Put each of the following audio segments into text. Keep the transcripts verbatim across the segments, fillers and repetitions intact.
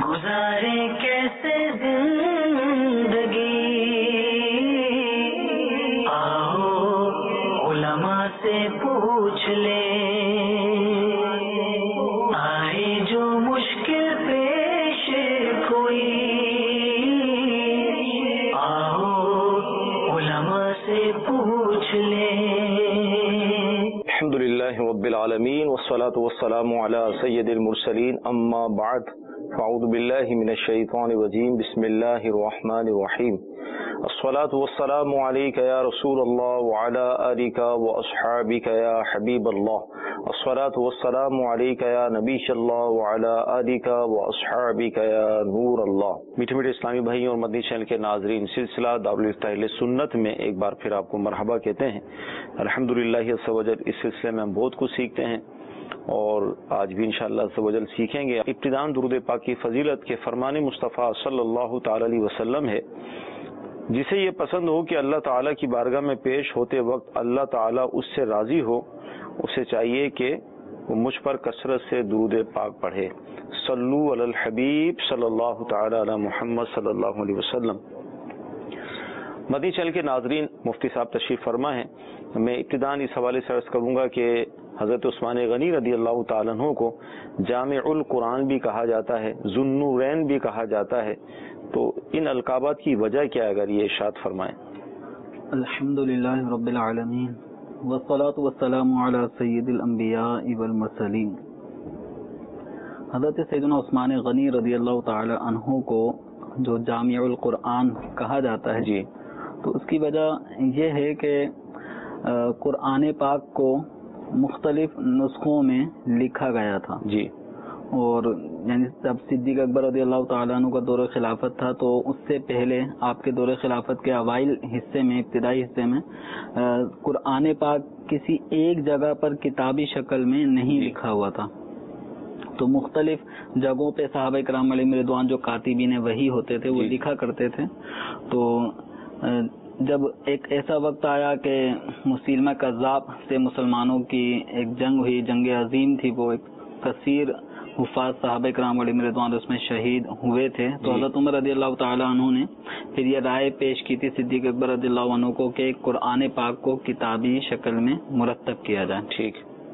گزارے کیسے زندگی، آؤ علماء سے پوچھ لیں، آئے جو مشکل پیش کوئی، آؤ علماء سے پوچھ لیں۔ الحمد للہ رب العالمین والصلاة والسلام علی سید المرسلین، اما بعد فاعوذ باللہ من الشیطان الرجیم، بسم اللہ الرحمن الرحیم۔ الصلاة والسلام علیک یا رسول اللہ وعلی آلک واصحابک یا حبیب اللہ، الصلاة والسلام علیک یا نبی اللہ وعلی آلک واصحابک یا نور اللہ۔ میٹھے میٹھے اسلامی بھائیوں اور مدنی چینل کے ناظرین، سلسلہ دارالفتاح اہل سنت میں ایک بار پھر آپ کو مرحبا کہتے ہیں۔ الحمدللہ عز و جل اس سلسلے میں ہم بہت کچھ سیکھتے ہیں اور آج بھی انشاءاللہ عز و جل سیکھیں گے۔ ابتداءً درود پاک کی فضیلت کے فرمان مصطفیٰ صلی اللہ تعالی علیہ وسلم ہے، جسے یہ پسند ہو کہ اللہ تعالیٰ کی بارگاہ میں پیش ہوتے وقت اللہ تعالیٰ اس سے راضی ہو، اسے چاہیے کہ وہ مجھ پر کثرت سے درود پاک پڑھے۔ صلو علی الحبیب صلی اللہ تعالی علی محمد صلی اللہ علیہ وسلم۔ مدنی چینل کے ناظرین، مفتی صاحب تشریف فرما ہیں۔ میں ابتداءً اس حوالے سے عرض کروں گا کہ حضرت عثمان غنی رضی اللہ تعالیٰ عنہ کو جامع القرآن بھی کہا جاتا ہے، ذو النورین بھی کہا جاتا ہے، تو ان القابات کی وجہ کیا ہے، اگر یہ ارشاد فرمائیں۔ الحمد للہ رب العالمین والصلاة والسلام علی سید الانبیاء والمرسلین۔ حضرت سیدنا عثمان غنی رضی اللہ تعالی عنہ کو جو جامع القرآن کہا جاتا ہے جی، تو اس کی وجہ یہ ہے کہ قرآن پاک کو مختلف نسخوں میں لکھا گیا تھا جی، اور یعنی جب صدیق اکبر رضی اللہ تعالیٰ عنہ کا دور خلافت تھا تو اس سے پہلے آپ کے دور خلافت کے اوائل حصے میں، ابتدائی حصے میں قرآن پاک کسی ایک جگہ پر کتابی شکل میں نہیں لکھا ہوا تھا، تو مختلف جگہوں پہ صحابہ کرام علیہم رضوان جو کاتبین وحی ہوتے تھے وہ لکھا کرتے تھے۔ تو جب ایک ایسا وقت آیا کہ مسیلمہ کذاب سے مسلمانوں کی ایک جنگ ہوئی، جنگ عظیم تھی، وہ ایک کثیر حفاظ صحابہ کرام علیہم رضوان اس میں شہید ہوئے تھے، تو حضرت عمر رضی اللہ تعالیٰ عنہ نے پھر یہ رائے پیش کی تھی صدیق اکبر رضی اللہ عنہ کو کہ قرآن پاک کو کتابی شکل میں مرتب کیا جائے۔ ٹھیک،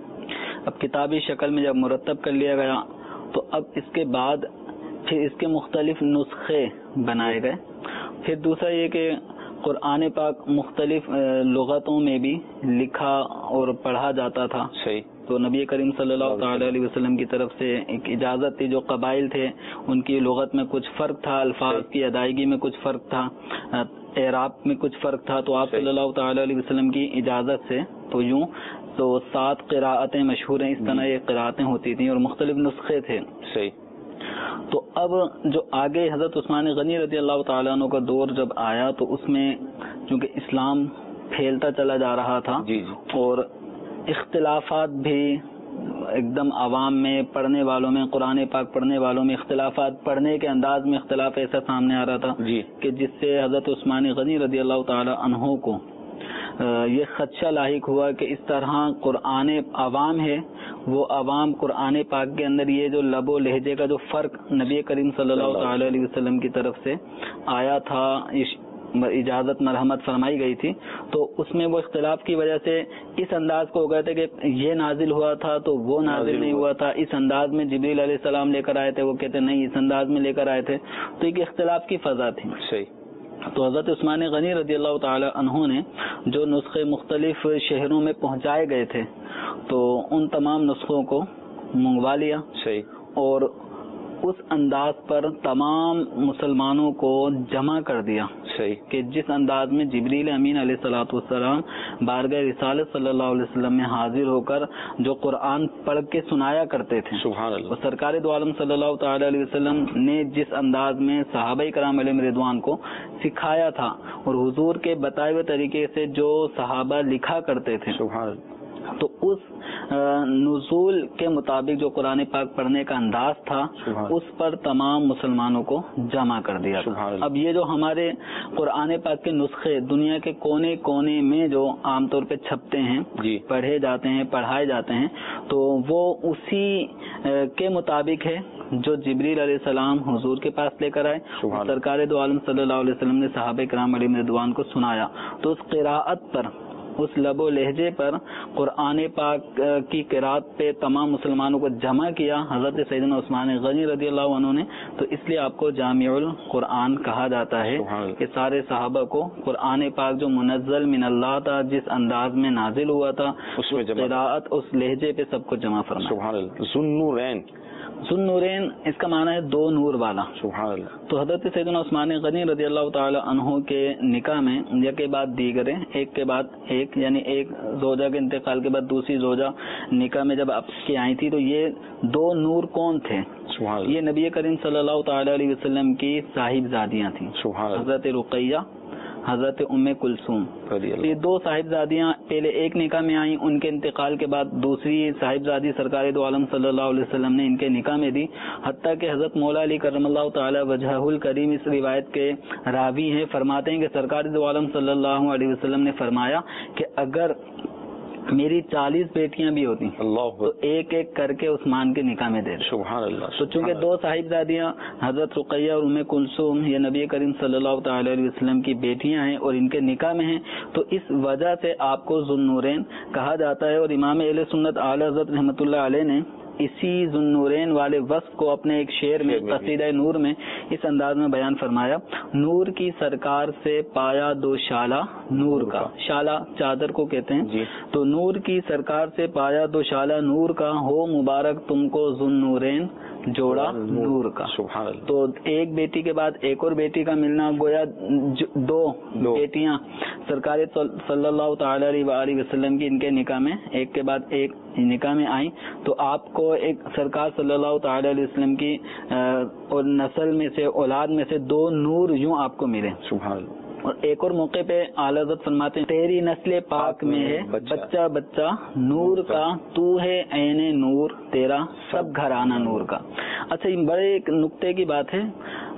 اب کتابی شکل میں جب مرتب کر لیا گیا تو اب اس کے بعد پھر اس کے مختلف نسخے بنائے گئے۔ پھر دوسرا یہ کہ قرآن پاک مختلف لغتوں میں بھی لکھا اور پڑھا جاتا تھا۔ صحیح۔ تو نبی کریم صلی اللہ تعالی علیہ وسلم کی طرف سے ایک اجازت تھی، جو قبائل تھے ان کی لغت میں کچھ فرق تھا، الفاظ کی ادائیگی میں کچھ فرق تھا، اعراب میں کچھ فرق تھا، تو آپ صلی اللہ تعالی علیہ وسلم کی اجازت سے تو یوں تو سات قراءتیں مشہور ہیں، اس طرح یہ قراءتیں ہوتی تھیں اور مختلف نسخے تھے۔ صحیح۔ تو اب جو آگے حضرت عثمان غنی رضی اللہ تعالیٰ عنہ کا دور جب آیا تو اس میں چونکہ اسلام پھیلتا چلا جا رہا تھا جی جی، اور اختلافات بھی ایک دم عوام میں، پڑھنے والوں میں، قرآن پاک پڑھنے والوں میں اختلافات، پڑھنے کے انداز میں اختلاف ایسا سامنے آ رہا تھا جی، کہ جس سے حضرت عثمان غنی رضی اللہ تعالیٰ عنہ کو یہ خدشہ لاحق ہوا کہ اس طرح قرآن عوام ہے، وہ عوام قرآن پاک کے اندر یہ جو لب و لہجے کا جو فرق نبی کریم صلی اللہ تعالی علیہ وسلم کی طرف سے آیا تھا، اجازت مرحمت فرمائی گئی تھی، تو اس میں وہ اختلاف کی وجہ سے اس انداز کو ہو گئے تھے کہ یہ نازل ہوا تھا تو وہ نازل نہیں ہوا تھا، اس انداز میں جبریل علیہ السلام لے کر آئے تھے، وہ کہتے نہیں اس انداز میں لے کر آئے تھے، تو ایک اختلاف کی فضا تھی۔ صحیح۔ تو حضرت عثمان غنی رضی اللہ تعالی عنہ نے جو نسخے مختلف شہروں میں پہنچائے گئے تھے تو ان تمام نسخوں کو منگوا لیا، صحیح، اور اس انداز پر تمام مسلمانوں کو جمع کر دیا، صحیح، کہ جس انداز میں جبریل امین علیہ الصلوۃ والسلام بارگاہ رسالت صلی اللہ علیہ وسلم میں حاضر ہو کر جو قرآن پڑھ کے سنایا کرتے تھے، سبحان اللہ، اور سرکار دو عالم صلی اللہ تعالی علیہ وسلم نے جس انداز میں صحابہ کرام علیہم رضوان کو سکھایا تھا اور حضور کے بتائے ہوئے طریقے سے جو صحابہ لکھا کرتے تھے، سبحان اللہ، تو اس نزول کے مطابق جو قرآن پاک پڑھنے کا انداز تھا اس پر تمام مسلمانوں کو جمع کر دیا تھا۔ اب یہ جو ہمارے قرآن پاک کے نسخے دنیا کے کونے کونے میں جو عام طور پہ چھپتے ہیں، پڑھے جاتے ہیں، پڑھائے جاتے ہیں، تو وہ اسی کے مطابق ہے جو جبریل علیہ السلام حضور کے پاس لے کر آئے، سرکار دو عالم صلی اللہ علیہ وسلم نے صحابہ کرام علیہ رضوان کو سنایا، تو اس قراءت پر، اس لب و لہجے پر قرآن پاک کی قراءت پہ تمام مسلمانوں کو جمع کیا حضرت سیدنا عثمان غنی رضی اللہ عنہ نے، تو اس لیے آپ کو جامع القرآن کہا جاتا ہے کہ سارے صحابہ کو قرآن پاک جو منزل من اللہ تھا، جس انداز میں نازل ہوا تھا، اس قراءت اس لہجے پہ سب کو جمع فرمایا۔ سبحان اللہ۔ ذو نورین، ذو نورین اس کا معنی ہے دو نور والا۔ سبحان اللہ۔ تو حضرت سیدنا عثمان غنی رضی اللہ تعالی عنہ کے نکاح میں یک کے بعد دیگرے، ایک کے بعد ایک، یعنی ایک زوجہ کے انتقال کے بعد دوسری زوجہ نکاح میں جب آپ کی آئی تھی، تو یہ دو نور کون تھے؟ سبحان اللہ۔ یہ نبی کریم صلی اللہ تعالی علیہ وسلم کی صاحبزادیاں تھیں، سبحان اللہ۔ حضرت رقیہ، حضرت ام کلثوم۔ یہ دو صاحبزادیاں پہلے ایک نکاح میں آئیں، ان کے انتقال کے بعد دوسری صاحبزادی سرکار دو عالم صلی اللہ علیہ وسلم نے ان کے نکاح میں دی، حتیٰ کہ حضرت مولا علی کرم اللہ تعالی وجہہ الکریم اس روایت کے راوی ہیں، فرماتے ہیں کہ سرکار دو عالم صلی اللہ علیہ وسلم نے فرمایا کہ اگر میری چالیس بیٹیاں بھی ہوتی اللہ تو ایک ایک کر کے عثمان کے نکاح میں دے دیں۔ سبحان اللہ۔ تو چونکہ دو صاحبزادیاں حضرت رقیہ اور ام کلثوم یہ نبی کریم صلی اللہ تعالی علیہ وسلم کی بیٹیاں ہیں اور ان کے نکاح میں ہیں، تو اس وجہ سے آپ کو ذو النورین کہا جاتا ہے۔ اور امام اہل سنت اعلی حضرت رحمۃ اللہ علیہ نے اسی ذو النورین والے وصف کو اپنے ایک شعر میں قصیدہ نور میں اس انداز میں بیان فرمایا: نور کی سرکار سے پایا دو شالہ نور کا، شالہ چادر کو کہتے ہیں جی۔ تو نور کی سرکار سے پایا دو شالہ نور کا، ہو مبارک تم کو ذو النورین جوڑا نور کا۔ سبحان اللہ۔ تو ایک بیٹی کے بعد ایک اور بیٹی کا ملنا، گویا دو بیٹیاں سرکار صلی اللہ تعالی علیہ وآلہ وسلم کی ان کے نکاح میں ایک کے بعد ایک نکاح میں آئیں، تو آپ کو ایک سرکار صلی اللہ تعالی علیہ وسلم کی اور نسل میں سے، اولاد میں سے دو نور یوں آپ کو ملے۔ سبحان اللہ۔ اور ایک اور موقع پہ اعلی حضرت فرماتے ہیں: تیری نسل پاک میں ہے بچہ بچہ نور کا، تو ہے عین نور تیرا سب گھرانہ نور کا۔ اچھا، یہ بڑے ایک نقطے کی بات ہے،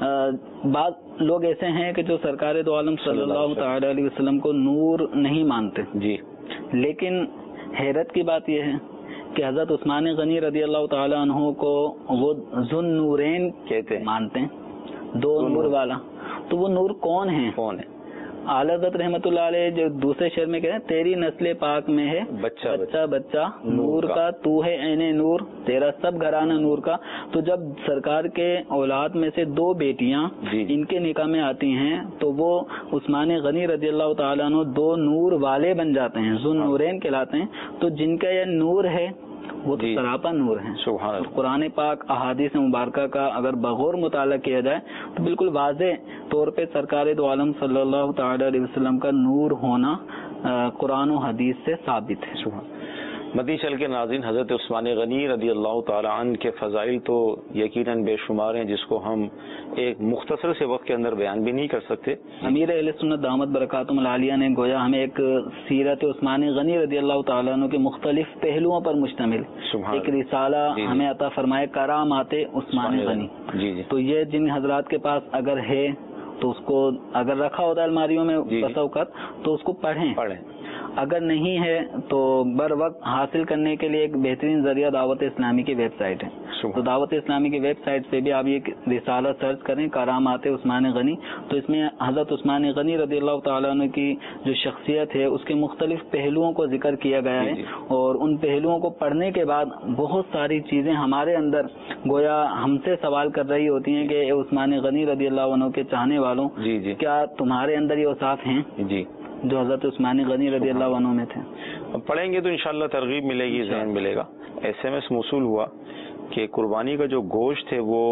بعض لوگ ایسے ہیں کہ جو سرکار دو عالم صلی اللہ تعالی علیہ وسلم کو نور نہیں مانتے جی، لیکن حیرت کی بات یہ ہے کہ حضرت عثمان غنی رضی اللہ تعالی عنہ کو وہ ذو النورین کہتے ہیں، مانتے ہیں، دو نور والا۔ تو وہ نور کون ہیں؟ کون ہے؟ اعلی حضرت رحمۃ اللہ علیہ جو دوسرے شعر میں کہتے ہیں: تیری نسل پاک میں ہے بچہ بچہ بچہ نور کا، تو ہے عین نور تیرا سب گھرانہ نور کا۔ تو جب سرکار کے اولاد میں سے دو بیٹیاں ان کے نکاح میں آتی ہیں تو وہ عثمان غنی رضی اللہ تعالیٰ عنہ دو نور والے بن جاتے ہیں، ذو النورین کہلاتے ہیں۔ تو جن کا یہ نور ہے وہ تو سراپا نور ہے۔ سبحان اللہ۔ قرآن پاک احادیث مبارکہ کا اگر بغور مطالعہ کیا جائے تو بالکل واضح طور پہ سرکار دو عالم صلی اللہ تعالی علیہ وسلم کا نور ہونا قرآن و حدیث سے ثابت ہے۔ سبحان۔ مدنی چل کے ناظرین، حضرت عثمان غنی رضی اللہ تعالی عنہ کے فضائل تو یقیناً بے شمار ہیں، جس کو ہم ایک مختصر سے وقت کے اندر بیان بھی نہیں کر سکتے۔ امیر اہل سنت دامت برکاتہم العالیہ نے گویا ہمیں ایک سیرت عثمان غنی رضی اللہ تعالیٰ عنہ کے مختلف پہلوؤں پر مشتمل ایک رسالہ ہمیں عطا فرمائے، کرامات عثمان غنی۔ جی جی۔ تو یہ جن حضرات کے پاس اگر ہے تو اس کو اگر رکھا ہوتا ہے الماریوں میں بسا اوقات تو اس کو پڑھیں پڑھیں اگر نہیں ہے تو بر وقت حاصل کرنے کے لیے ایک بہترین ذریعہ دعوت اسلامی کی ویب سائٹ ہے۔ تو دعوت اسلامی کی ویب سائٹ سے بھی آپ یہ رسالہ سرچ کریں، کرامات عثمان غنی، تو اس میں حضرت عثمان غنی رضی اللہ تعالیٰ عنہ کی جو شخصیت ہے اس کے مختلف پہلوؤں کو ذکر کیا گیا ہے، اور ان پہلوؤں کو پڑھنے کے بعد بہت ساری چیزیں ہمارے اندر گویا ہم سے سوال کر رہی ہوتی ہیں کہ اے عثمان غنی رضی اللہ عنہ کے چاہنے والوں، کیا تمہارے اندر یہ اوصاف ہیں جی جو حضرت عثمان غنی رضی اللہ عنہ میں تھے؟ پڑھیں گے تو انشاءاللہ ترغیب ملے گی، ذہن ملے گا۔ ایس ایم ایس موصول ہوا کہ قربانی کا جو گوشت ہے وہ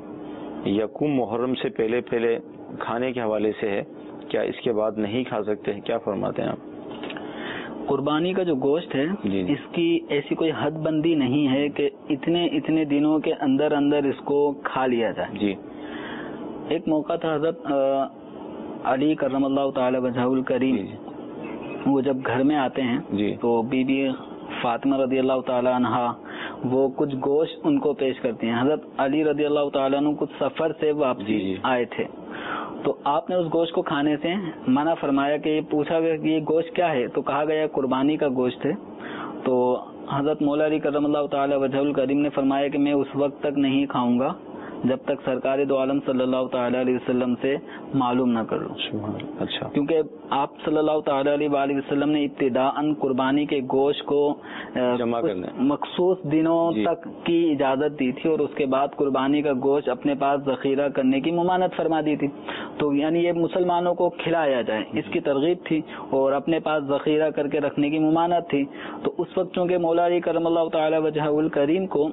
یکم محرم سے پہلے پہلے کھانے کے حوالے سے ہے، کیا اس کے بعد نہیں کھا سکتے ہیں؟ کیا فرماتے ہیں آپ؟ قربانی کا جو گوشت ہے جی جی۔ اس کی ایسی کوئی حد بندی نہیں ہے کہ اتنے اتنے دنوں کے اندر اندر اس کو کھا لیا جائے جی۔ ایک موقع تھا حضرت علی کرم اللہ تعالی وجہہ الکریم جی جی۔ وہ جب گھر میں آتے ہیں جی تو بی بی فاطمہ رضی اللہ تعالی عنہا وہ کچھ گوشت ان کو پیش کرتی ہیں۔ حضرت علی رضی اللہ تعالیٰ عنہ کچھ سفر سے واپسی جی جی۔ آئے تھے، تو آپ نے اس گوشت کو کھانے سے منع فرمایا کہ یہ پوچھا گیا کہ یہ گوشت کیا ہے، تو کہا گیا قربانی کا گوشت ہے۔ تو حضرت مولا علی کرم اللہ تعالی وجہ الکریم نے فرمایا کہ میں اس وقت تک نہیں کھاؤں گا جب تک سرکار دو عالم صلی اللہ تعالی علیہ وسلم سے معلوم نہ کر لوں. اچھا. کیونکہ آپ صلی اللہ تعالی علیہ وآلہ وسلم نے ابتداءً قربانی کے گوشت کو جمع کرنے مخصوص دنوں جی. تک کی اجازت دی تھی اور اس کے بعد قربانی کا گوشت اپنے پاس ذخیرہ کرنے کی ممانعت فرما دی تھی. تو یعنی یہ مسلمانوں کو کھلایا جائے اس کی ترغیب تھی اور اپنے پاس ذخیرہ کر کے رکھنے کی ممانعت تھی. تو اس وقت چونکہ مولا علی کرم اللہ تعالی وجہ الکریم کو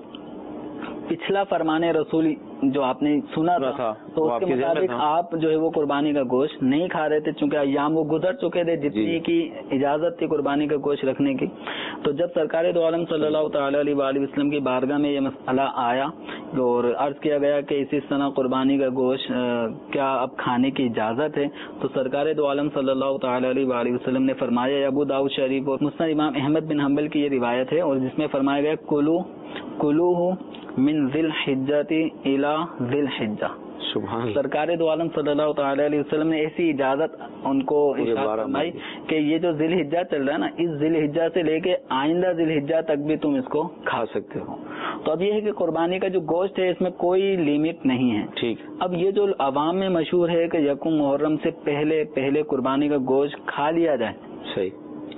پچھلا فرمان رسول جو آپ نے سنا تھا تو اس کے مطابق آپ جو ہے وہ قربانی کا گوشت نہیں کھا رہے تھے، چونکہ ایام وہ گزر چکے تھے جتنی کی اجازت تھی قربانی کا گوشت رکھنے کی. تو جب سرکار دو عالم صلی اللہ تعالی علیہ وآلہ وسلم کی بارگاہ میں یہ مسئلہ آیا اور عرض کیا گیا کہ اسی طرح قربانی کا گوشت کیا اب کھانے کی اجازت ہے، تو سرکار دو عالم صلی اللہ تعالی علیہ وآلہ وسلم نے فرمایا، ابو داؤد شریف اور مسند امام احمد بن حنبل کی یہ روایت ہے اور جس میں فرمایا گیا کلو کلو من ذی الحجۃ الی ذی الحجہ. سبحان. سرکار دو عالم صلی اللہ تعالی علیہ وسلم نے ایسی اجازت ان کو ارشاد فرمائی کہ یہ جو ذی الحجہ چل رہا ہے نا، اس ذی الحجہ سے لے کے آئندہ ذی الحجہ تک بھی تم اس کو کھا سکتے ہو. تو اب یہ ہے کہ قربانی کا جو گوشت ہے اس میں کوئی لیمٹ نہیں ہے. ٹھیک. اب یہ جو عوام میں مشہور ہے کہ یکم محرم سے پہلے پہلے قربانی کا گوشت کھا لیا جائے، صحیح.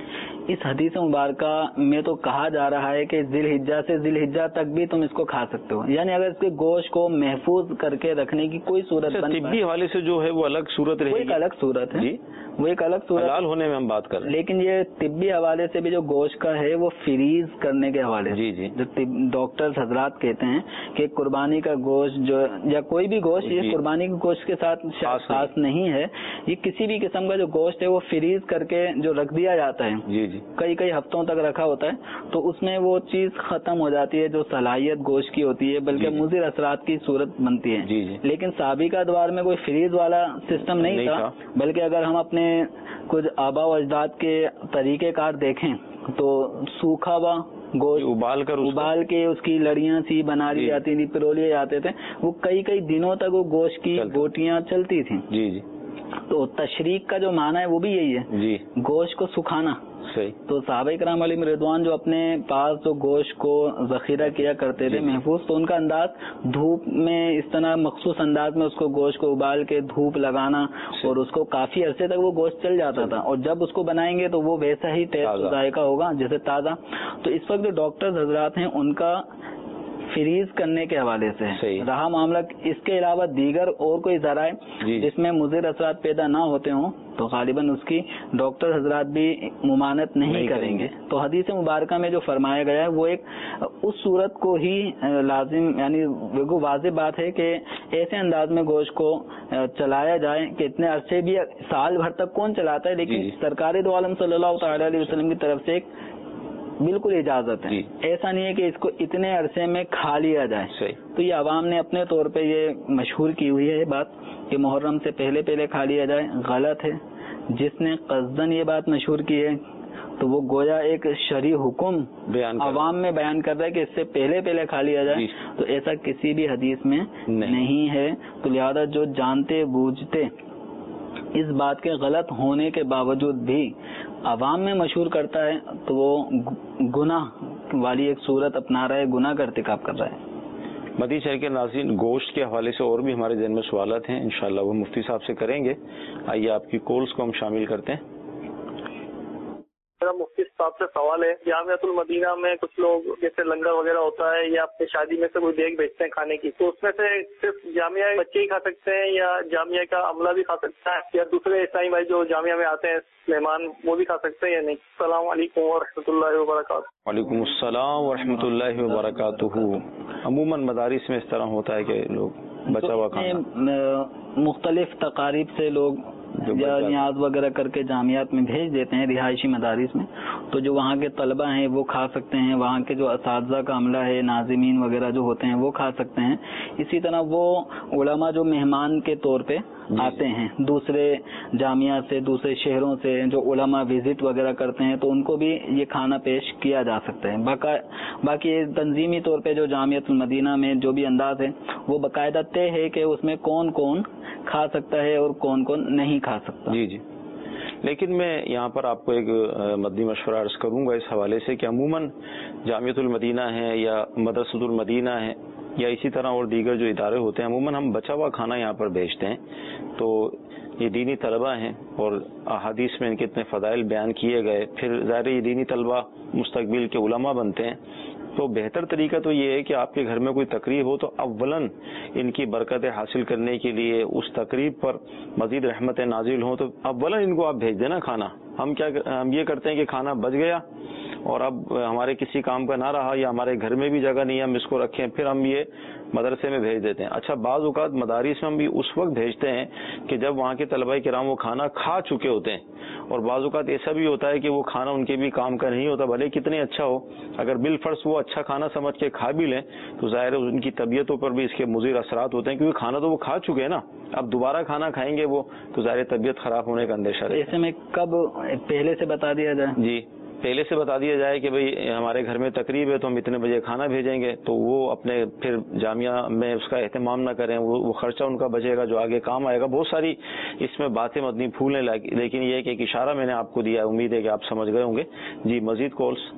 اس حدیث مبارکہ میں تو کہا جا رہا ہے کہ ذی الحجہ سے ذی الحجہ تک بھی تم اس کو کھا سکتے ہو. یعنی اگر اس کے گوشت کو محفوظ کر کے رکھنے کی کوئی صورت بن طبی حوالے سے جو ہے وہ الگ صورت رہے گی، ایک الگ صورت ہے، وہ ایک الگ صورت حلال ہونے میں ہم بات کر رہے ہیں. لیکن یہ طبی حوالے سے بھی جو گوشت کا ہے وہ فریز کرنے کے حوالے سے جی جی جو ڈاکٹر حضرات کہتے ہیں کہ قربانی کا گوشت جو یا کوئی بھی گوشت یہ قربانی کے گوشت کے ساتھ خاص نہیں ہے، یہ کسی بھی قسم کا جو گوشت ہے وہ فریز کر کے جو رکھ دیا جاتا ہے، جی جی کئی کئی ہفتوں تک رکھا ہوتا ہے، تو اس میں وہ چیز ختم ہو جاتی ہے جو صلاحیت گوشت کی ہوتی ہے، بلکہ مضر اثرات کی صورت بنتی ہے. جی جی. لیکن سابقہ ادوار میں کوئی فریز والا سسٹم نہیں تھا، بلکہ اگر ہم اپنے کچھ آبا و اجداد کے طریقہ کار دیکھیں تو سوکھا ہوا گوشت ابال کر ابال کے اس کی لڑیاں سی بنا لی جاتی تھی، پرو لیے جاتے تھے، وہ کئی کئی دنوں تک وہ گوشت کی بوٹیاں چلتی تھیں. جی جی. تو تشریق کا جو معنی ہے وہ بھی یہی ہے، جی گوشت کو سکھانا. صحیح. تو صحابہ کرام علیہم رضوان جو اپنے پاس جو گوشت کو ذخیرہ کیا کرتے تھے محفوظ، تو ان کا انداز دھوپ میں اس طرح مخصوص انداز میں اس کو گوشت کو ابال کے دھوپ لگانا اور اس کو کافی عرصے تک وہ گوشت چل جاتا تھا، اور جب اس کو بنائیں گے تو وہ ویسا ہی ٹیسٹ ذائقہ ہوگا جیسے تازہ. تو اس وقت جو ڈاکٹر حضرات ہیں ان کا فریز کرنے کے حوالے سے رہا معاملہ، اس کے علاوہ دیگر اور کوئی ذرائع جس میں مضر اثرات پیدا نہ ہوتے ہوں تو غالباً اس کی ڈاکٹر حضرات بھی ممانعت نہیں کریں گے. تو حدیث مبارکہ میں جو فرمایا گیا ہے وہ ایک اس صورت کو ہی لازم، یعنی بالکل واضح بات ہے کہ ایسے انداز میں گوشت کو چلایا جائے کہ اتنے عرصے بھی، سال بھر تک کون چلاتا ہے، لیکن سرکار دو عالم صلی اللہ تعالی علیہ وسلم کی طرف سے ایک بالکل اجازت ہے. ایسا نہیں ہے کہ اس کو اتنے عرصے میں کھا لیا جائے. تو یہ عوام نے اپنے طور پہ یہ مشہور کی ہوئی ہے بات کہ محرم سے پہلے پہلے کھا لیا جائے، غلط ہے. جس نے قصدن یہ بات مشہور کی ہے تو وہ گویا ایک شرعی حکم عوام میں بیان کر رہا ہے کہ اس سے پہلے پہلے کھا لیا جائے، تو ایسا کسی بھی حدیث میں نہیں ہے. تو لہذا جو جانتے بوجھتے اس بات کے غلط ہونے کے باوجود بھی عوام میں مشہور کرتا ہے تو وہ گناہ والی ایک صورت اپنا رہا ہے، گناہ کا ارتکاب کر رہا ہے. مدنی چینل کے ناظرین، گوشت کے حوالے سے اور بھی ہمارے ذہن میں سوالات ہیں، انشاءاللہ وہ مفتی صاحب سے کریں گے. آئیے آپ کی کالز کو ہم شامل کرتے ہیں. میرا مفتی صاحب سے سوال ہے، جامعۃ المدینہ میں کچھ لوگ جیسے لنگر وغیرہ ہوتا ہے یا اپنی شادی میں سے کوئی دیگ بیچتے ہیں کھانے کی، تو اس میں سے صرف جامعہ بچے ہی کھا سکتے ہیں یا جامعہ کا عملہ بھی کھا سکتا ہے، یا دوسرے عیسائی بھائی جو جامعہ میں آتے ہیں مہمان وہ بھی کھا سکتے ہیں یا نہیں؟ السلام علیکم ورحمۃ اللہ وبرکاتہ. وعلیکم السلام ورحمۃ اللہ وبرکاتہ. عموماً مدارس میں اس طرح ہوتا ہے کہ لوگ بچا ہوا کھانا، مختلف تقاریب سے لوگ یا نیاز وغیرہ کر کے جامعات میں بھیج دیتے ہیں رہائشی مدارس میں، تو جو وہاں کے طلبہ ہیں وہ کھا سکتے ہیں، وہاں کے جو اساتذہ کا عملہ ہے، ناظمین وغیرہ جو ہوتے ہیں وہ کھا سکتے ہیں. اسی طرح وہ علماء جو مہمان کے طور پہ آتے ہیں دوسرے جامعہ سے، دوسرے شہروں سے، جو علماء وزٹ وغیرہ کرتے ہیں تو ان کو بھی یہ کھانا پیش کیا جا سکتا ہے. باقی تنظیمی طور پہ جو جامعۃ المدینہ میں جو بھی انداز ہے وہ باقاعدہ طے ہے کہ اس میں کون کون کھا سکتا ہے اور کون کون نہیں کھا سکتا. جی جی. لیکن میں یہاں پر آپ کو ایک مدنی مشورہ عرض کروں گا اس حوالے سے کہ عموماً جامعۃ المدینہ ہے یا مدرسۃ المدینہ ہے یا اسی طرح اور دیگر جو ادارے ہوتے ہیں، عموماً ہم بچا ہوا کھانا یہاں پر بھیجتے ہیں. تو یہ دینی طلبہ ہیں اور احادیث میں ان کے اتنے فضائل بیان کیے گئے، پھر ظاہر یہ دینی طلبہ مستقبل کے علماء بنتے ہیں. تو بہتر طریقہ تو یہ ہے کہ آپ کے گھر میں کوئی تقریب ہو تو اولاً ان کی برکتیں حاصل کرنے کے لیے اس تقریب پر مزید رحمتیں نازل ہوں تو اولاً ان کو آپ بھیج دینا کھانا. ہم کیا ہم یہ کرتے ہیں کہ کھانا بچ گیا اور اب ہمارے کسی کام کا نہ رہا یا ہمارے گھر میں بھی جگہ نہیں ہے ہم اس کو رکھیں، پھر ہم یہ مدرسے میں بھیج دیتے ہیں. اچھا بعض اوقات مدارس میں ہم بھی اس وقت بھیجتے ہیں کہ جب وہاں کے طلبہ کرام وہ کھانا کھا چکے ہوتے ہیں، اور بعض اوقات ایسا بھی ہوتا ہے کہ وہ کھانا ان کے بھی کام کا نہیں ہوتا، بھلے کتنے اچھا ہو، اگر بالفرض وہ اچھا کھانا سمجھ کے کھا بھی لیں تو ظاہر ہے ان کی طبیعتوں پر بھی اس کے مضر اثرات ہوتے ہیں، کیونکہ کھانا تو وہ کھا چکے ہیں نا، اب دوبارہ کھانا کھائیں گے وہ تو ظاہر طبیعت خراب ہونے کا اندیشہ ہے. ایسے میں کب پہلے سے بتا دیا جائے؟ جی پہلے سے بتا دیا جائے کہ بھئی ہمارے گھر میں تقریب ہے تو ہم اتنے بجے کھانا بھیجیں گے، تو وہ اپنے پھر جامعہ میں اس کا اہتمام نہ کریں، وہ خرچہ ان کا بچے گا جو آگے کام آئے گا. بہت ساری اس میں باتیں مدنی پھولنے لگی، لیکن یہ کہ ایک اشارہ میں نے آپ کو دیا، امید ہے کہ آپ سمجھ گئے ہوں گے. جی مزید کالس.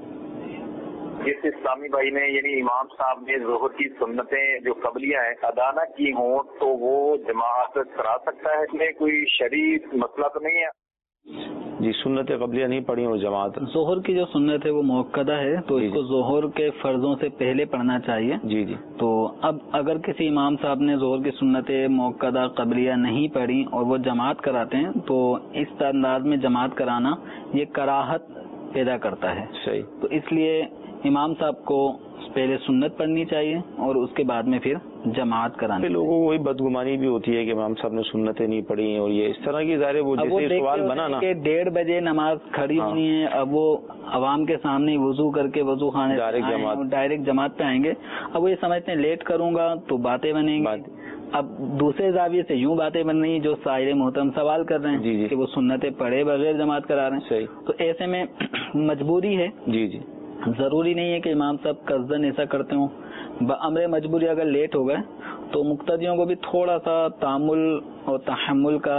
جس اسلامی بھائی نے یعنی امام صاحب نے ظہر کی سنتیں جو قبلیہ ہیں ادا نہ کی ہوں تو وہ جماعت کرا سکتا ہے؟ اس میں کوئی شرعی مسئلہ تو نہیں ہے؟ جی سنت قبلیہ نہیں پڑھی اور جماعت ظہر کی جو سنت ہے وہ موقدہ ہے تو اس کو ظہر کے فرضوں سے پہلے پڑھنا چاہیے. جی جی تو اب اگر کسی امام صاحب نے ظہر کی سنت موقدہ قبلیہ نہیں پڑھی اور وہ جماعت کراتے ہیں تو اس انداز میں جماعت کرانا یہ کراہت پیدا کرتا ہے. صحیح. تو اس لیے امام صاحب کو پہلے سنت پڑھنی چاہیے اور اس کے بعد میں پھر جماعت کرانی. لوگوں کو وہی بدگمانی بھی ہوتی ہے کہ امام صاحب نے سنتیں نہیں پڑھی اور یہ اس طرح کی ظاہر وہ جیسے سوال بنا نا کہ ڈیڑھ بجے نماز کھڑی ہونی ہے، اب وہ عوام کے سامنے وضو کر کے وضو خانے ڈائریکٹ جماعت پہ آئیں گے. اب وہ یہ سمجھتے ہیں لیٹ کروں گا تو باتیں بنیں گی. اب دوسرے زاویے سے یوں باتیں بن رہی ہیں جو سائر محترم سوال کر رہے ہیں جی جی. کہ وہ سنتیں پڑھے بغیر جماعت کرا رہے ہیں. صحیح. تو ایسے میں مجبوری ہے. جی جی ضروری نہیں ہے کہ امام صاحب قصدن ایسا کرتے ہوں. بامر مجبوری اگر لیٹ ہو گئے تو مقتدیوں کو بھی تھوڑا سا تحمل اور تحمل کا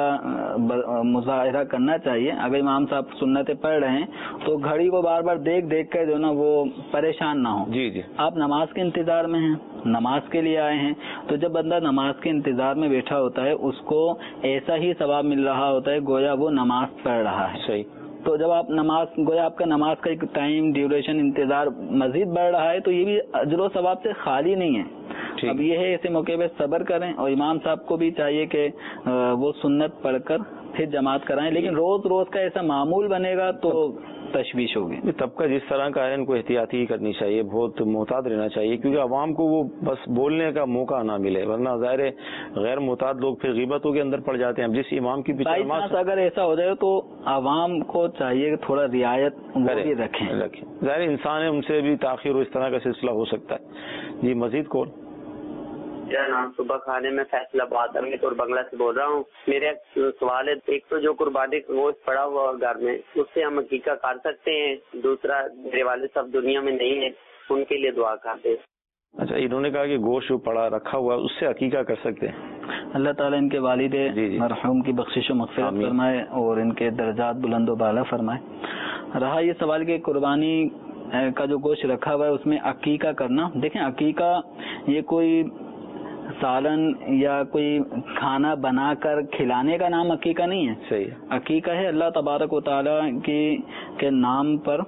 مظاہرہ کرنا چاہیے. اگر امام صاحب سنتیں پڑھ رہے ہیں تو گھڑی کو بار بار دیکھ دیکھ کر جو نا وہ پریشان نہ ہو. جی جی آپ نماز کے انتظار میں ہیں، نماز کے لیے آئے ہیں، تو جب بندہ نماز کے انتظار میں بیٹھا ہوتا ہے اس کو ایسا ہی ثواب مل رہا ہوتا ہے گویا وہ نماز پڑھ رہا ہے. صحیح. تو جب آپ نماز گویا آپ کا نماز کا ایک ٹائم ڈیوریشن انتظار مزید بڑھ رہا ہے تو یہ بھی اجر و ثواب سے خالی نہیں ہے. اب یہ ہے ایسے موقع پہ صبر کریں اور امام صاحب کو بھی چاہیے کہ وہ سنت پڑھ کر پھر جماعت کرائیں. لیکن روز روز کا ایسا معمول بنے گا تو تشویش ہوگی. طبقہ جس طرح کا ہے ان کو احتیاطی کرنی چاہیے، بہت محتاط رہنا چاہیے کیونکہ عوام کو وہ بس بولنے کا موقع نہ ملے، ورنہ ظاہر غیر محتاط لوگ پھر غیبتوں کے اندر پڑ جاتے ہیں. جس امام کی پیچھے نماز اگر ایسا ہو جائے تو عوام کو چاہیے کہ تھوڑا رعایت رکھیں رکھیں ظاہر انسان ہے، ان سے بھی تاخیر و اس طرح کا سلسلہ ہو سکتا ہے. جی مزید کون؟ میرا نام صبح خانے میں فیصلہ باد امیت اور بنگلہ سے بول رہا ہوں. میرا سوال ہے، ایک تو جو قربانی کا گوشت پڑا ہوا گھر میں اس سے ہم عقیقہ کر سکتے ہیں، دوسرا میرے والد صاحب دنیا میں نہیں ہیں ان کے لیے دعا کرتے ہیں. اچھا انہوں نے کہا کہ گوشت جو پڑا رکھا ہوا اس سے عقیقہ کر سکتے ہیں. اللہ تعالیٰ ان کے والد مرحوم کی بخشش و مغفرت فرمائے اور ان کے درجات بلند و بالا فرمائے. رہا یہ سوال کہ قربانی کا جو گوشت رکھا ہوا ہے اس میں عقیقہ کرنا، دیکھیں عقیقہ یہ کوئی سالن یا کوئی کھانا بنا کر کھلانے کا نام عقیقہ نہیں ہے. صحیح. عقیقہ ہے اللہ تبارک و تعالیٰ کی کے نام پر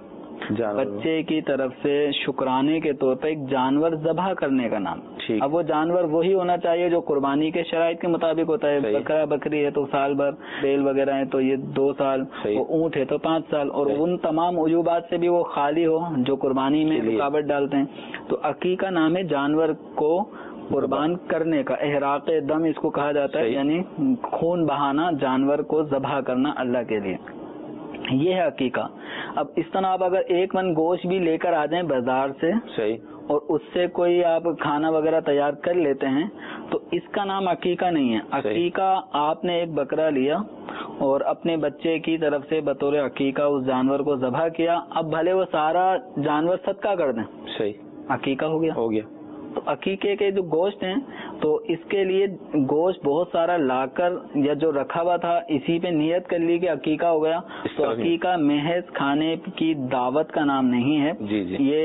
بچے کی طرف سے شکرانے کے طور پر ایک جانور ذبح کرنے کا نام. اب وہ جانور وہی ہونا چاہیے جو قربانی کے شرائط کے مطابق ہوتا ہے. بکرا بکری ہے تو سال بھر، بیل وغیرہ ہے تو یہ دو سال، وہ اونٹ ہے تو پانچ سال، اور ان تمام عیوبات سے بھی وہ خالی ہو جو قربانی میں رکاوٹ ڈالتے ہیں. تو عقیقہ نام ہے جانور کو قربان کرنے کا، احراق دم اس کو کہا جاتا ہے، یعنی خون بہانا، جانور کو ذبح کرنا اللہ کے لیے، یہ ہے عقیقہ. اب اس طرح آپ اگر ایک من گوشت بھی لے کر آ جائیں بازار سے صحیح اور اس سے کوئی آپ کھانا وغیرہ تیار کر لیتے ہیں تو اس کا نام عقیقہ نہیں ہے. عقیقہ آپ نے ایک بکرا لیا اور اپنے بچے کی طرف سے بطور عقیقہ اس جانور کو ذبح کیا، اب بھلے وہ سارا جانور صدقہ کر دیں، صحیح عقیقہ ہو گیا ہو گیا تو عقیقے کے جو گوشت ہیں تو اس کے لیے گوشت بہت سارا لا کر یا جو رکھا ہوا تھا اسی پہ نیت کر لی کہ عقیقہ ہو گیا. تو عقیقہ محض کھانے کی دعوت کا نام نہیں ہے. جی جی. یہ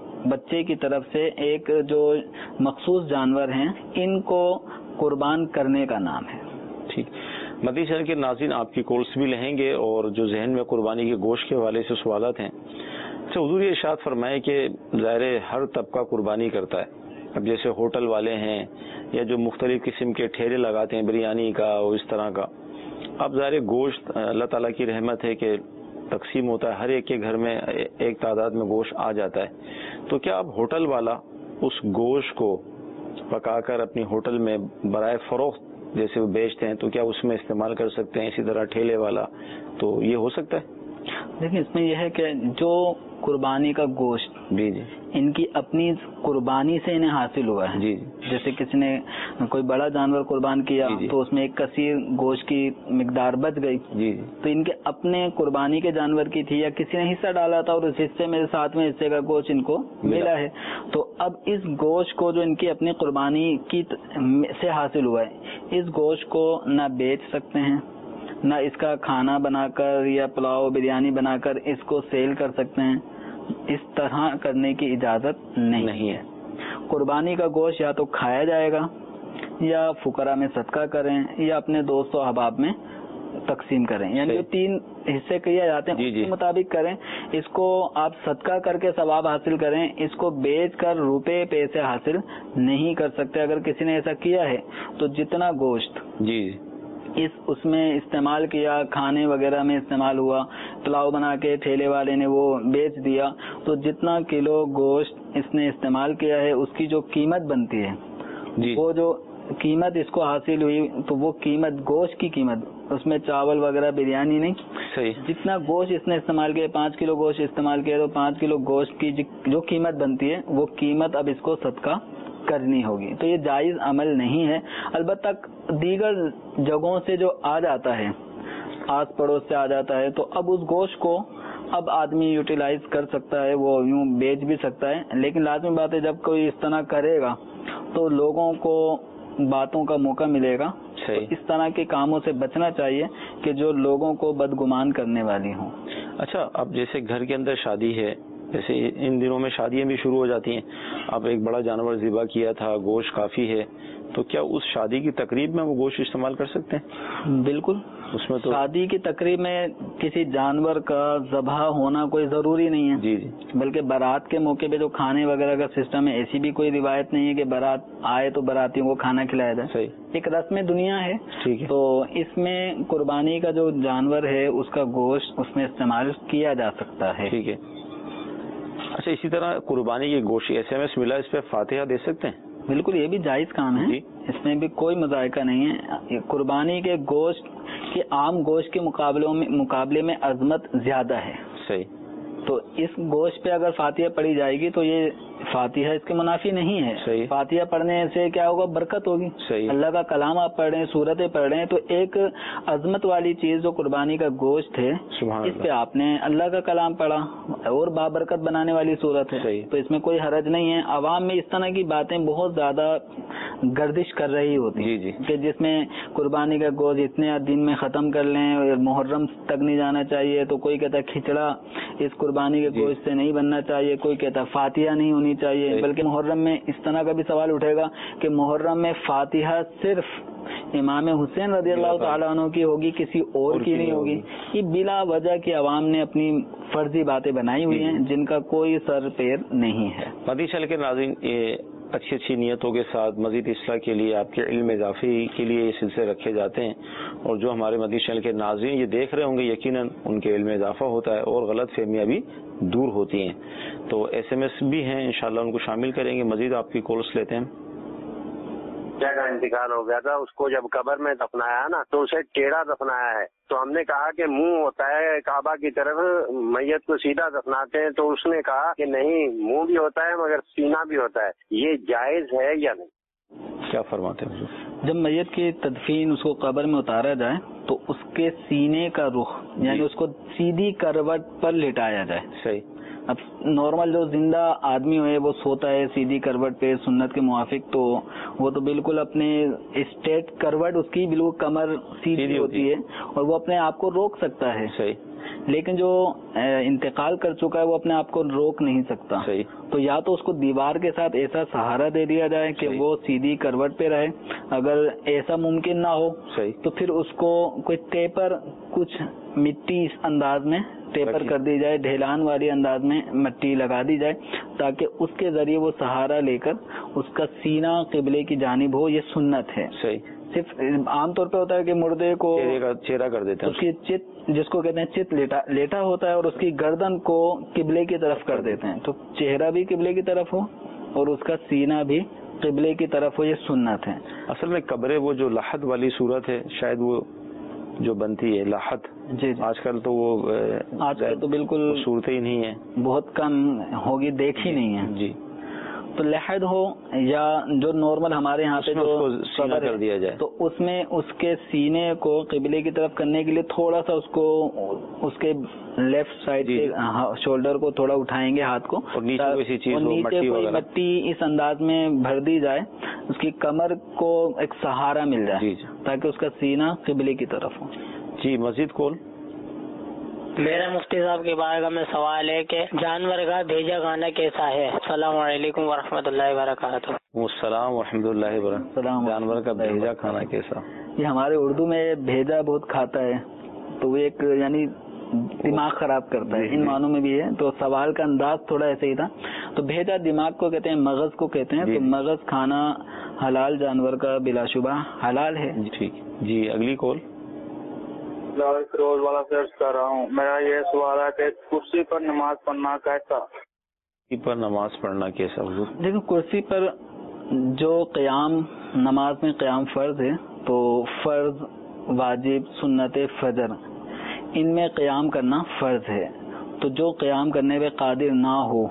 بچے کی طرف سے ایک جو مخصوص جانور ہیں ان کو قربان کرنے کا نام ہے. ٹھیک. مدنی چینل کے ناظرین آپ کی کالس بھی لہیں گے اور جو ذہن میں قربانی کے گوشت کے حوالے سے سوالات ہیں. اچھا حضور یہ ارشاد فرمائے کہ ظاہر ہر طبقہ قربانی کرتا ہے. اب جیسے ہوٹل والے ہیں یا جو مختلف قسم کے ٹھیلے لگاتے ہیں بریانی کا اور اس طرح کا, اب ظاہر گوشت اللہ تعالیٰ کی رحمت ہے کہ تقسیم ہوتا ہے, ہر ایک کے گھر میں ایک تعداد میں گوشت آ جاتا ہے. تو کیا اب ہوٹل والا اس گوشت کو پکا کر اپنی ہوٹل میں برائے فروخت جیسے وہ بیچتے ہیں تو کیا اس میں استعمال کر سکتے ہیں؟ اسی طرح ٹھیلے والا, تو یہ ہو سکتا ہے؟ دیکھیں اس میں یہ ہے کہ جو قربانی کا گوشت جی جی ان کی اپنی قربانی سے انہیں حاصل ہوا ہے. جی جیسے کسی نے کوئی بڑا جانور قربان کیا جی جی. تو اس میں ایک کثیر گوشت کی مقدار بچ گئی. جی تو ان کے اپنے قربانی کے جانور کی تھی یا کسی نے حصہ ڈالا تھا اور اس حصے میں ساتویں حصے کا گوشت ان کو ملا ہے. تو اب اس گوشت کو جو ان کی اپنی قربانی کی سے حاصل ہوا ہے اس گوشت کو نہ بیچ سکتے ہیں نہ اس کا کھانا بنا کر یا پلاؤ بریانی بنا کر اس کو سیل کر سکتے ہیں. اس طرح کرنے کی اجازت نہیں, نہیں ہے. قربانی کا گوشت یا تو کھایا جائے گا یا فقراء میں صدقہ کریں یا اپنے دوست و احباب میں تقسیم کریں. یعنی جو تین حصے کیے جاتے ہیں جی اس جی. کے مطابق کریں. اس کو آپ صدقہ کر کے ثواب حاصل کریں, اس کو بیچ کر روپے پیسے حاصل نہیں کر سکتے. اگر کسی نے ایسا کیا ہے تو جتنا گوشت جی اس اس میں استعمال کیا, کھانے وغیرہ میں استعمال ہوا, پلاؤ بنا کے ٹھیلے والے نے وہ بیچ دیا, تو جتنا کلو گوشت اس نے استعمال کیا ہے اس کی جو قیمت بنتی ہے جی. وہ جو قیمت اس کو حاصل ہوئی تو وہ قیمت گوشت کی قیمت, اس میں چاول وغیرہ بریانی نہیں, صحیح. جتنا گوشت اس نے استعمال کیا, پانچ کلو گوشت استعمال کیا تو پانچ کلو گوشت کی جو قیمت بنتی ہے وہ قیمت اب اس کو صدقہ کرنی ہوگی. تو یہ جائز عمل نہیں ہے. البتہ دیگر جگہوں سے جو آ جاتا ہے, آس پڑوس سے آ جاتا ہے, تو اب اس گوشت کو اب آدمی یوٹیلائز کر سکتا ہے, وہ یوں بیچ بھی سکتا ہے. لیکن لازمی بات ہے جب کوئی اس طرح کرے گا تو لوگوں کو باتوں کا موقع ملے گا. اس طرح کے کاموں سے بچنا چاہیے کہ جو لوگوں کو بدگمان کرنے والی ہوں. اچھا اب جیسے گھر کے اندر شادی ہے, جیسے ان دنوں میں شادیاں بھی شروع ہو جاتی ہیں, اب ایک بڑا جانور ذبح کیا تھا, گوشت کافی ہے, تو کیا اس شادی کی تقریب میں وہ گوشت استعمال کر سکتے ہیں؟ بالکل. اس میں تو شادی کی تقریب میں کسی جانور کا ذبح ہونا کوئی ضروری نہیں ہے جی جی بلکہ بارات کے موقع پہ جو کھانے وغیرہ کا سسٹم ہے ایسی بھی کوئی روایت نہیں ہے کہ بارات آئے تو باراتیوں کو کھانا کھلایا جائے. صحیح. ایک رسم دنیا ہے. ٹھیک ہے. تو اس میں قربانی کا جو جانور ہے اس کا گوشت اس میں استعمال کیا جا سکتا ہے. ٹھیک ہے. اچھا اسی طرح قربانی کی گوشت ایس ایم ایس ملا, اس پہ فاتحہ دے سکتے ہیں؟ بالکل, یہ بھی جائز کام ہے. جی. اس میں بھی کوئی مذائقہ نہیں ہے. قربانی کے گوشت کے عام گوشت کے مقابلوں میں مقابلے میں عظمت زیادہ ہے. صحیح. تو اس گوشت پہ اگر فاتحہ پڑھی جائے گی تو یہ فاتحہ اس کے منافی نہیں ہے. صحیح. فاتحہ پڑھنے سے کیا ہوگا, برکت ہوگی. صحیح. اللہ کا کلام آپ پڑھ رہے ہیں, سورتیں پڑھ رہے ہیں, تو ایک عظمت والی چیز جو قربانی کا گوشت ہے اس پہ آپ نے اللہ کا کلام پڑھا اور بابرکت بنانے والی صورت ہے. صحیح. تو اس میں کوئی حرج نہیں ہے. عوام میں اس طرح کی باتیں بہت زیادہ گردش کر رہی ہوتی جی جی کہ جس میں قربانی کا گوشت اتنے دن میں ختم کر لیں اور محرم تک نہیں جانا چاہیے, تو کوئی کہتا ہے کھچڑا اس قربانی کے گوشت سے نہیں بننا چاہیے, کوئی کہتا ہے فاتحہ نہیں ہونی چاہیے. بلکہ محرم میں اس طرح کا بھی سوال اٹھے گا کہ محرم میں فاتحہ صرف امام حسین رضی اللہ تعالیٰ عنہ کی ہوگی, کسی اور کی نہیں ہوگی. یہ بلا وجہ کی عوام نے اپنی فرضی باتیں بنائی ہوئی ہیں جن کا کوئی سر پیر نہیں ہے. مدنی چینل کے ناظرین, یہ اچھی اچھی نیتوں کے ساتھ مزید اصلاح کے لیے, آپ کے علم اضافی کے لیے یہ سلسلے رکھے جاتے ہیں, اور جو ہمارے مدنی چینل کے ناظرین یہ دیکھ رہے ہوں گے یقیناً ان کے علم میں اضافہ ہوتا ہے اور غلط فہمیاں بھی دور ہوتی ہیں. تو ایس ایم ایس بھی ہیں, انشاءاللہ ان کو شامل کریں گے. مزید آپ کی کالس لیتے ہیں. کا انتقال ہو گیا تھا, اس کو جب قبر میں دفنایا نا تو اسے ٹیڑھا دفنایا ہے. تو ہم نے کہا کہ منہ ہوتا ہے کعبہ کی طرف, میت کو سیدھا دفناتے ہیں. تو اس نے کہا کہ نہیں, منہ بھی ہوتا ہے مگر سینہ بھی ہوتا ہے. یہ جائز ہے یا نہیں؟ کیا فرماتے ہیں؟ جب میت کی تدفین اس کو قبر میں اتارا جائے تو اس کے سینے کا رخ یعنی اس کو سیدھی کروٹ پر لٹایا جائے. صحیح. اب نارمل جو زندہ آدمی ہے وہ سوتا ہے سیدھی کروٹ پہ سنت کے موافق، تو وہ تو بالکل اپنے اسٹیٹ کروٹ اس کی بالکل کمر سیدھی ہوتی ہے اور وہ اپنے آپ کو روک سکتا ہے. صحیح. لیکن جو انتقال کر چکا ہے وہ اپنے آپ کو روک نہیں سکتا. صحیح. تو یا تو اس کو دیوار کے ساتھ ایسا سہارا دے دیا جائے کہ وہ سیدھی کروٹ پہ رہے. اگر ایسا ممکن نہ ہو تو پھر اس کو کوئی ٹیپر، کچھ مٹی اس انداز میں ٹیپر کر دی جائے، ڈھیلان والی انداز میں مٹی لگا دی جائے تاکہ اس کے ذریعے وہ سہارا لے کر اس کا سینہ قبلے کی جانب ہو. یہ سنت ہے. صحیح. صرف عام طور پہ ہوتا ہے کہ مردے کو چہرہ کر دیتے ہیں، اس کی چت جس کو کہتے ہیں چت لیٹا لیٹا ہوتا ہے اور اس کی گردن کو قبلے کی طرف کر دیتے ہیں. تو چہرہ بھی قبلے کی طرف ہو اور اس کا سینہ بھی قبلے کی طرف ہو. یہ سنت ہے. اصل میں قبر وہ جو لاحت والی صورت ہے شاید وہ جو بنتی ہے لاحت، جی جی آج کل تو وہ آج کل تو بالکل صورتیں ہی نہیں ہیں، بہت کم ہوگی، دیکھی نہیں ہے. جی. تو لحد ہو یا جو نارمل ہمارے یہاں پہ جو سینہ کر دیا جائے تو اس میں اس کے سینے کو قبلے کی طرف کرنے کے لیے تھوڑا سا اس کو اس کے لیفٹ سائڈ کے شولڈر کو تھوڑا اٹھائیں گے، ہاتھ کو، اور نیچے کوئی چیز ہو، نیچے کوئی مٹی اس انداز میں بھر دی جائے، اس کی کمر کو ایک سہارا مل جائے تاکہ اس کا سینہ قبلے کی طرف ہو. جی. مسجد کول. میرا مفتی صاحب کے بارے میں سوال ہے کہ جانور کا بھیجا کھانا کیسا ہے؟ السلام علیکم ورحمۃ اللہ وبرکاتہ. السلام ورحمۃ اللہ وبرکاتہ. جانور کا بھیجا کھانا کیسا؟ یہ ہمارے اردو میں بھیجا بہت کھاتا ہے تو وہ ایک یعنی دماغ خراب کرتا ہے، ان معنوں میں بھی ہے. تو سوال کا انداز تھوڑا ایسے ہی تھا. تو بھیجا دماغ کو کہتے ہیں، مغز کو کہتے ہیں. تو مغز کھانا حلال جانور کا بلا شبہ حلال ہے. ٹھیک. جی. اگلی کال. فیروز والا سے عرض کر رہا ہوں، میرا یہ سوال ہے کہ کرسی پر نماز پڑھنا کیسا؟ کرسی پر نماز پڑھنا کیسا حضور؟ دیکھو کرسی پر جو قیام نماز میں قیام فرض ہے، تو فرض، واجب، سنت فجر ان میں قیام کرنا فرض ہے. تو جو قیام کرنے پہ قادر نہ ہو،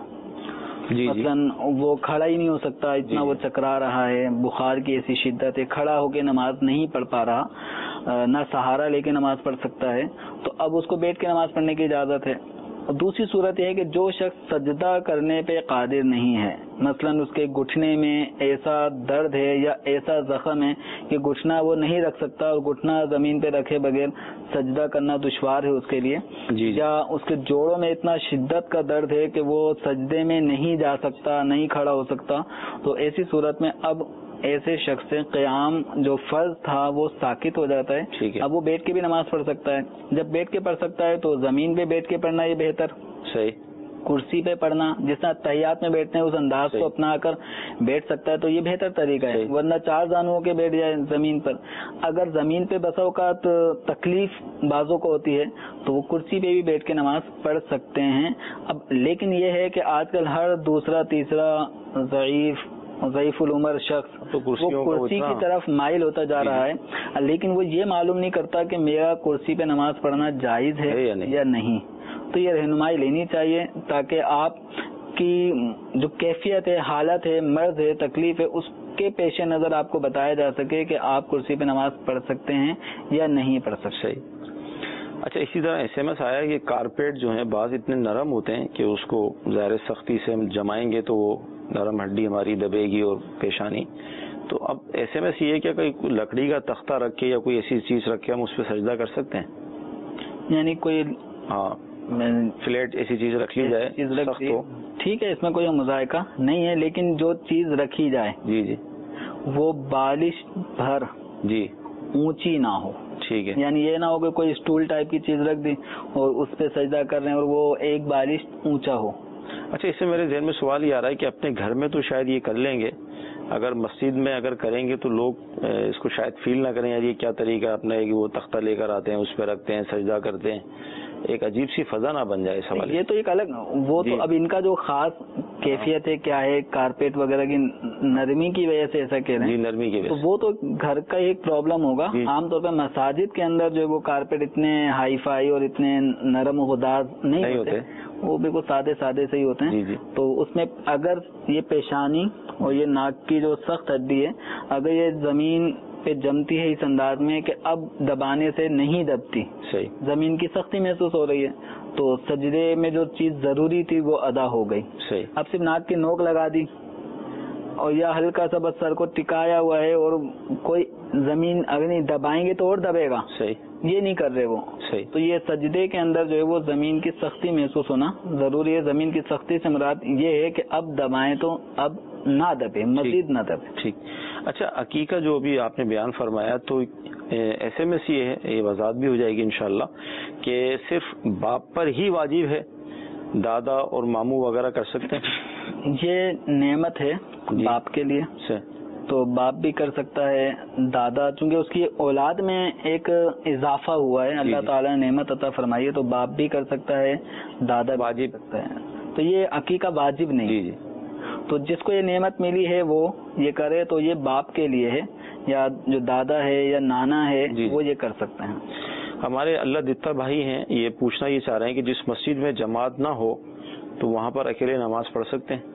جی مثلاً وہ کھڑا ہی نہیں ہو سکتا، اتنا وہ چکرا رہا ہے، بخار کی ایسی شدت ہے، کھڑا ہو کے نماز نہیں پڑھ پا رہا، نہ سہارا لے کے نماز پڑھ سکتا ہے، تو اب اس کو بیٹھ کے نماز پڑھنے کی اجازت ہے. اور دوسری صورت یہ ہے کہ جو شخص سجدہ کرنے پہ قادر نہیں ہے، مثلاً اس کے گھٹنے میں ایسا درد ہے یا ایسا زخم ہے کہ گھٹنا وہ نہیں رکھ سکتا اور گھٹنا زمین پہ رکھے بغیر سجدہ کرنا دشوار ہے اس کے لیے، جی. یا اس کے جوڑوں میں اتنا شدت کا درد ہے کہ وہ سجدے میں نہیں جا سکتا، نہیں کھڑا ہو سکتا، تو ایسی صورت میں اب ایسے شخص سے قیام جو فرض تھا وہ ساکت ہو جاتا ہے. اب وہ بیٹھ کے بھی نماز پڑھ سکتا ہے. جب بیٹھ کے پڑھ سکتا ہے تو زمین پہ بیٹھ کے پڑھنا یہ بہتر. صحیح. کرسی پہ پڑھنا جس طرح تحیات میں بیٹھتے ہیں اس انداز کو اپنا کر بیٹھ سکتا ہے تو یہ بہتر طریقہ ہے، ورنہ چار زانوں کے بیٹھ جائے زمین پر. اگر زمین پہ بسا اوقات تکلیف بازوں کو ہوتی ہے تو وہ کرسی پہ بھی بیٹھ کے نماز پڑھ سکتے ہیں. اب لیکن یہ ہے کہ آج کل ہر دوسرا تیسرا ضعیف ضعیف العمر شخص وہ کرسی کی طرف مائل ہوتا جا رہا ہے، لیکن وہ یہ معلوم نہیں کرتا کہ میرا کرسی پہ نماز پڑھنا جائز ہے یا نہیں. تو یہ رہنمائی لینی چاہیے تاکہ آپ کی جو کیفیت ہے، حالت ہے، مرض ہے، تکلیف ہے، اس کے پیش نظر آپ کو بتایا جا سکے کہ آپ کرسی پہ نماز پڑھ سکتے ہیں یا نہیں پڑھ سکتے. اچھا. اسی طرح ایس ایم ایس آیا کہ کارپیٹ جو ہیں بعض اتنے نرم ہوتے ہیں کہ اس کو ظاہر سختی سے ہم جمائیں گے تو وہ نرم ہڈی ہماری دبے گی اور پیشانی. تو اب ایس ایم ایس یہ کیا کوئی لکڑی کا تختہ رکھ کے یا کوئی ایسی چیز رکھ کے ہم اس پہ سجدہ کر سکتے ہیں؟ یعنی کوئی ہاں فلیٹ ایسی چیز رکھ لی جائے سخت ہو، ٹھیک ہے، اس میں کوئی مذائقہ نہیں ہے، لیکن جو چیز رکھی جائے جی جی وہ بالش بھر جی اونچی نہ ہو. ٹھیک ہے. یعنی یہ نہ ہو کہ کوئی اسٹول ٹائپ کی چیز رکھ دی اور اس پہ سجدہ کر رہے ہیں اور وہ ایک بالش اونچا ہو. اچھا. اس سے میرے ذہن میں سوال یہ آ رہا ہے کہ اپنے گھر میں تو شاید یہ کر لیں گے، اگر مسجد میں اگر کریں گے تو لوگ اس کو شاید فیل نہ کریں یار یہ کیا طریقہ اپنا ہے کہ وہ تختہ لے کر آتے ہیں اس پہ رکھتے ہیں سجدہ کرتے ہیں، ایک عجیب سی فضا نہ بن جائے اس حوالے. یہ تو ایک الگ وہ تو اب ان کا جو خاص کیفیت ہے کیا ہے، کارپیٹ وغیرہ کی نرمی کی وجہ سے ایسا کہہ رہے ہیں جی نرمی کی وجہ تو وہ تو گھر کا ایک پرابلم ہوگا. عام طور پہ مساجد کے اندر جو وہ کارپیٹ اتنے ہائی فائی اور اتنے نرم و غداز نہیں ہوتے، وہ بالکل سادے سادے سے ہی ہوتے ہیں. تو اس میں اگر یہ پیشانی اور یہ ناک کی جو سخت ہڈی ہے اگر یہ زمین پہ جمتی ہے اس انداز میں کہ اب دبانے سے نہیں دبتی, صحیح, زمین کی سختی محسوس ہو رہی ہے, تو سجدے میں جو چیز ضروری تھی وہ ادا ہو گئی. صحیح. اب صرف ناک کی نوک لگا دی اور یا ہلکا سا بس سر کو ٹکایا ہوا ہے اور کوئی زمین اگر نہیں دبائیں گے تو اور دبے گا, صحیح, یہ نہیں کر رہے وہ. صحیح. تو یہ سجدے کے اندر جو ہے وہ زمین کی سختی محسوس ہونا ضروری ہے. زمین کی سختی سے مراد یہ ہے کہ اب دبائیں تو اب نہ دبے, مزید نہ دبے. ٹھیک. اچھا, عقیقہ جو بھی آپ نے بیان فرمایا تو ایس ایم ایس یہ ہے, یہ وضاحت بھی ہو جائے گی انشاءاللہ, کہ صرف باپ پر ہی واجب ہے, دادا اور ماموں وغیرہ کر سکتے ہیں؟ یہ نعمت ہے باپ کے لیے, تو باپ بھی کر سکتا ہے, دادا چونکہ اس کی اولاد میں ایک اضافہ ہوا ہے, اللہ تعالیٰ نے نعمت عطا فرمائی ہے, تو باپ بھی کر سکتا ہے, دادا واجب کرتا ہے. تو یہ عقیقہ واجب نہیں. جی جی. تو جس کو یہ نعمت ملی ہے وہ یہ کرے, تو یہ باپ کے لیے ہے, یا جو دادا ہے یا نانا ہے وہ یہ کر سکتے ہیں. ہمارے اللہ دتا بھائی ہیں, یہ پوچھنا یہ چاہ رہے ہیں کہ جس مسجد میں جماعت نہ ہو تو وہاں پر اکیلے نماز پڑھ سکتے ہیں؟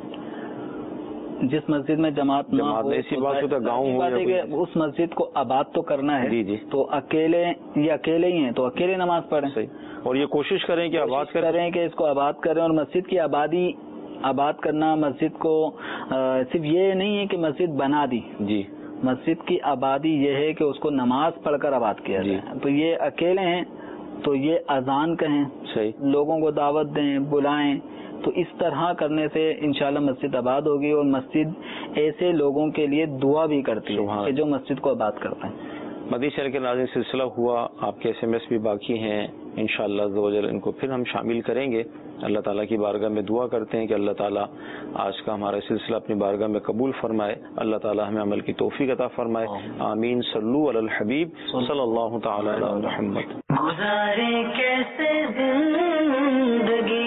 جس مسجد میں جماعت نہ ہو, ایسی بات ہوتا ہے گاؤں ہو کہ اس مسجد کو آباد تو کرنا ہے. جی جی. تو اکیلے یہ اکیلے ہی ہیں تو اکیلے نماز پڑھیں. صحیح. اور یہ کوشش کریں کہ آباد کریں کہ اس کو آباد کریں, اور مسجد کی آبادی آباد کرنا, مسجد کو صرف یہ نہیں ہے کہ مسجد بنا دی, جی, مسجد کی آبادی یہ ہے کہ اس کو نماز پڑھ کر آباد کیا جائے. تو یہ اکیلے ہیں تو یہ اذان کہیں, صحیح, لوگوں کو دعوت دیں, بلائیں, تو اس طرح کرنے سے انشاءاللہ مسجد آباد ہوگی. اور مسجد ایسے لوگوں کے لیے دعا بھی کرتی ہے کہ جو مسجد کو آباد کرتے ہیں. مدنی چینل کے ناظرین, سلسلہ ہوا, آپ کے ایس ایم ایس بھی باقی ہیں, انشاءاللہ عز و جل ان کو پھر ہم شامل کریں گے. اللہ تعالیٰ کی بارگاہ میں دعا کرتے ہیں کہ اللہ تعالیٰ آج کا ہمارا سلسلہ اپنی بارگاہ میں قبول فرمائے, اللہ تعالیٰ ہمیں عمل کی توفیق عطا فرمائے. آمین. صلو علی الحبیب صلی اللہ تعالی علی محمد. گزارے کیسے زندگی,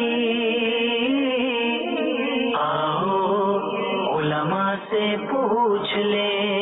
آؤ علماء سے پوچھ لیں.